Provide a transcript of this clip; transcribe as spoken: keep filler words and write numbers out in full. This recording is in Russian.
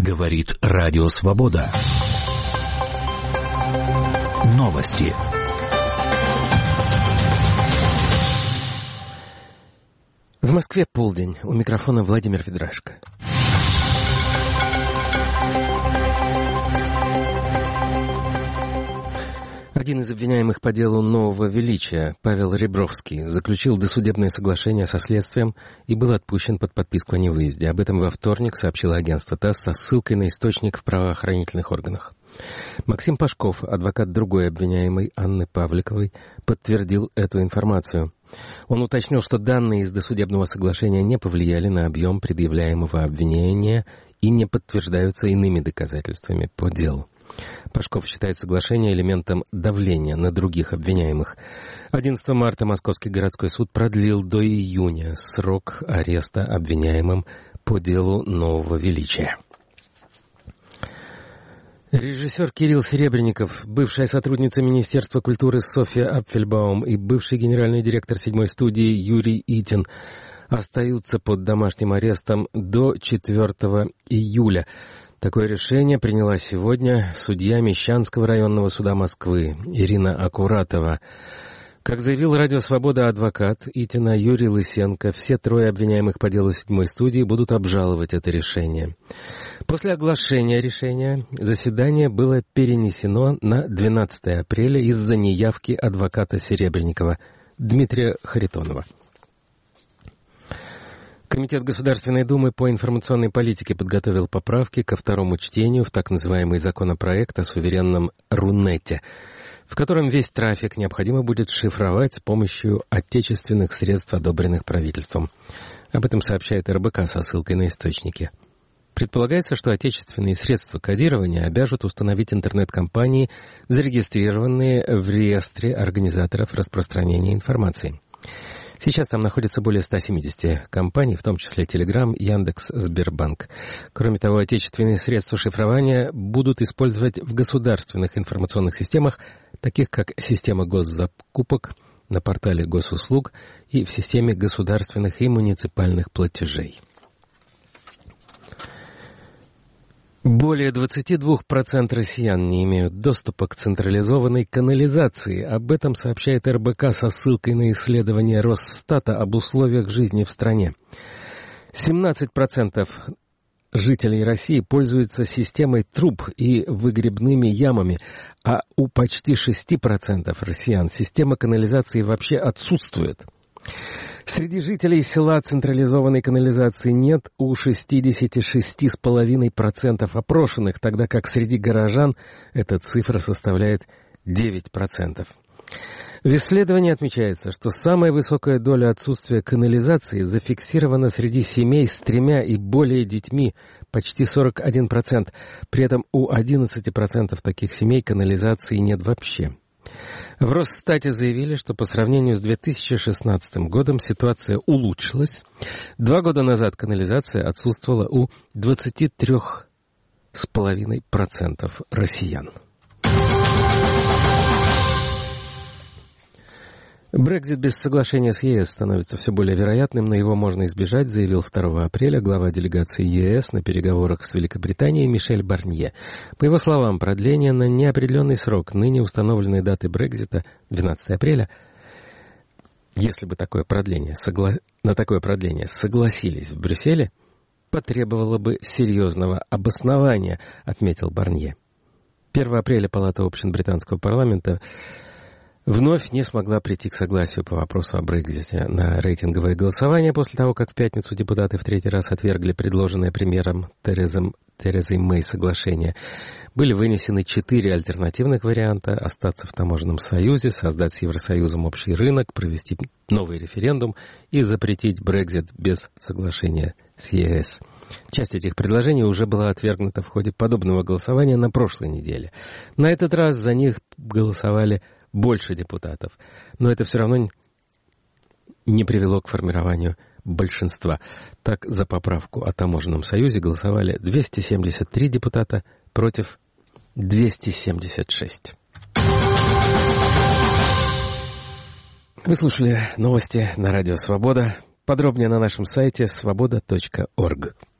Говорит Радио Свобода. Новости. В Москве полдень. У микрофона Владимир Ведрашко. Один из обвиняемых по делу Нового Величия, Павел Ребровский, заключил досудебное соглашение со следствием и был отпущен под подписку о невыезде. Об этом во вторник сообщило агентство ТАСС со ссылкой на источник в правоохранительных органах. Максим Пашков, адвокат другой обвиняемой Анны Павликовой, подтвердил эту информацию. Он уточнил, что данные из досудебного соглашения не повлияли на объем предъявляемого обвинения и не подтверждаются иными доказательствами по делу. Пашков считает соглашение элементом давления на других обвиняемых. одиннадцатого марта Московский городской суд продлил до июня срок ареста обвиняемым по делу Нового Величия. Режиссер Кирилл Серебренников, бывшая сотрудница Министерства культуры Софья Апфельбаум и бывший генеральный директор седьмой студии Юрий Итин остаются под домашним арестом до четвёртого июля. Такое решение приняла сегодня судья Мещанского районного суда Москвы Ирина Акуратова. Как заявил Радио Свобода адвокат Итина Юрий Лысенко, все трое обвиняемых по делу седьмой студии будут обжаловать это решение. После оглашения решения заседание было перенесено на двенадцатое апреля из-за неявки адвоката Серебренникова Дмитрия Харитонова. Комитет Государственной Думы по информационной политике подготовил поправки ко второму чтению в так называемый законопроект о суверенном Рунете, в котором весь трафик необходимо будет шифровать с помощью отечественных средств, одобренных правительством. Об этом сообщает эр бэ ка со ссылкой на источники. Предполагается, что отечественные средства кодирования обяжут установить интернет-компании, зарегистрированные в реестре организаторов распространения информации. Сейчас там находится более ста семидесяти компаний, в том числе Telegram, Яндекс, Сбербанк. Кроме того, отечественные средства шифрования будут использовать в государственных информационных системах, таких как система госзакупок, на портале госуслуг и в системе государственных и муниципальных платежей. Более двадцати двух процентов россиян не имеют доступа к централизованной канализации. Об этом сообщает эр бэ ка со ссылкой на исследование Росстата об условиях жизни в стране. семнадцать процентов жителей России пользуются системой труб и выгребными ямами, а у почти шести процентов россиян система канализации вообще отсутствует. Среди жителей села централизованной канализации нет у шестидесяти шести целых пяти десятых процента опрошенных, тогда как среди горожан эта цифра составляет девять процентов. В исследовании отмечается, что самая высокая доля отсутствия канализации зафиксирована среди семей с тремя и более детьми, почти сорок один процент. При этом у одиннадцати процентов таких семей канализации нет вообще. В Росстате заявили, что по сравнению с две тысячи шестнадцатым годом ситуация улучшилась. Два года назад канализация отсутствовала у двадцати трёх целых пяти десятых процента россиян. Брексит без соглашения с е эс становится все более вероятным, но его можно избежать, заявил второго апреля глава делегации е эс на переговорах с Великобританией Мишель Барнье. По его словам, продление на неопределенный срок ныне установленной даты Брексита двенадцатого апреля, если бы такое продление, согла... на такое продление согласились в Брюсселе, потребовало бы серьезного обоснования, отметил Барнье. первого апреля Палата общин британского парламента вновь не смогла прийти к согласию по вопросу о Брексите. На рейтинговое голосование после того, как в пятницу депутаты в третий раз отвергли предложенное премьером Терезом, Терезой Мэй соглашение, были вынесены четыре альтернативных варианта: остаться в таможенном союзе, создать с Евросоюзом общий рынок, провести новый референдум и запретить Брексит без соглашения с е эс. Часть этих предложений уже была отвергнута в ходе подобного голосования на прошлой неделе. На этот раз за них голосовали больше депутатов, но это все равно не привело к формированию большинства. Так, за поправку о таможенном союзе голосовали двести семьдесят три депутата против двухсот семидесяти шести. Вы слушали новости на Радио Свобода. Подробнее на нашем сайте свобода точка орг.